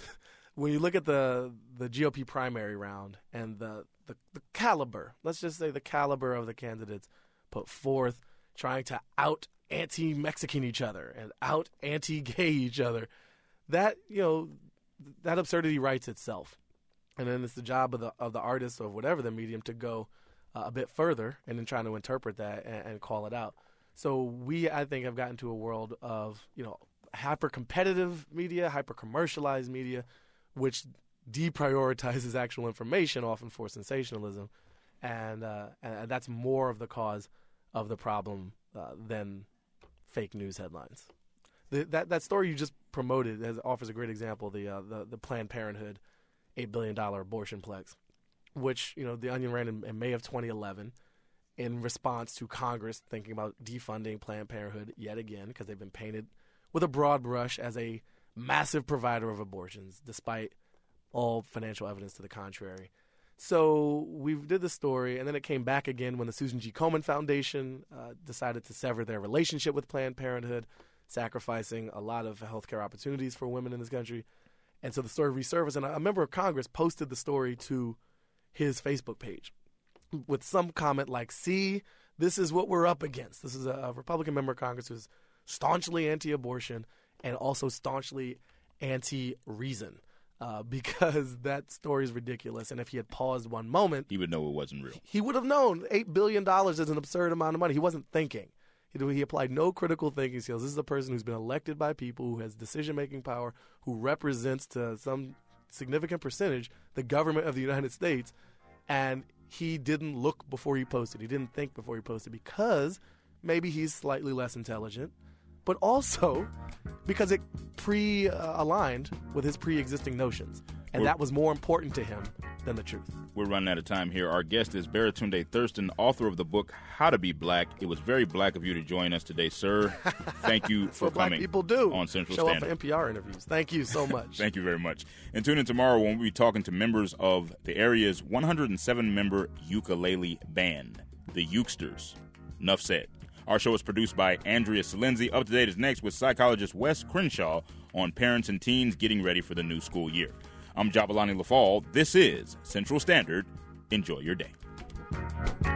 when you look at the the G O P primary round and the, the, the caliber, let's just say the caliber of the candidates put forth trying to out anti-Mexican each other and out anti-gay each other, that, you know, that absurdity writes itself. And then it's the job of the of the artist or whatever the medium to go uh, a bit further and then trying to interpret that and, and call it out. So we, I think, have gotten to a world of, you know, hyper-competitive media, hyper-commercialized media, which deprioritizes actual information, often for sensationalism, and uh, and that's more of the cause of the problem uh, than fake news headlines. The, that that story you just promoted has, offers a great example. The uh, the the Planned Parenthood eight billion dollar abortion plex, which, you know, the Onion ran in, in May of twenty eleven in response to Congress thinking about defunding Planned Parenthood yet again because they've been painted with a broad brush as a massive provider of abortions, despite all financial evidence to the contrary. So we did the story, and then it came back again when the Susan G. Komen Foundation uh, decided to sever their relationship with Planned Parenthood, sacrificing a lot of healthcare opportunities for women in this country. And so the story resurfaced, and a member of Congress posted the story to his Facebook page with some comment like, see, this is what we're up against. This is a Republican member of Congress who's staunchly anti-abortion and also staunchly anti-reason. Uh, because that story is ridiculous. And if he had paused one moment, he would know it wasn't real. He would have known eight billion dollars is an absurd amount of money. He wasn't thinking. He, he applied no critical thinking skills. This is a person who's been elected by people, who has decision-making power, who represents to some significant percentage the government of the United States. And he didn't look before he posted. He didn't think before he posted because maybe he's slightly less intelligent, but also because it pre-aligned with his pre-existing notions. And We're, that was more important to him than the truth. We're running out of time here. Our guest is Baratunde Thurston, author of the book How to Be Black. It was very black of you to join us today, sir. Thank you for what coming black people do. on Central Show Standard. up for N P R interviews. Thank you so much. Thank you very much. And tune in tomorrow when we'll be talking to members of the area's one hundred seven member ukulele band, the Ukesters. Nuff said. Our show is produced by Andrea Salenzi. Up to date is next with psychologist Wes Crenshaw on parents and teens getting ready for the new school year. I'm Jabalani Lafall. This is Central Standard. Enjoy your day.